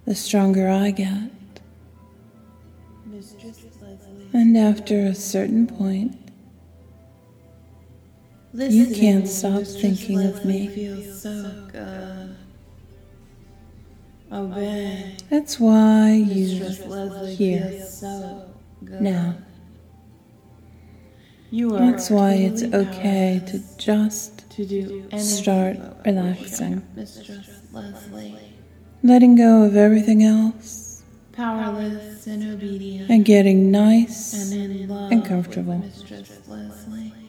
the stronger I get. Mistress Leslie. And after a certain point, you can't stop thinking of me. Feels so good. Obey. That's why Mistress you're Leslie here feels so good. now. You are That's why it's totally okay to powerless just to do anything start but relaxing, worship Mistress Leslie. letting go of everything else, Powerless and obedient and getting nice and in love and comfortable. with Mistress Leslie.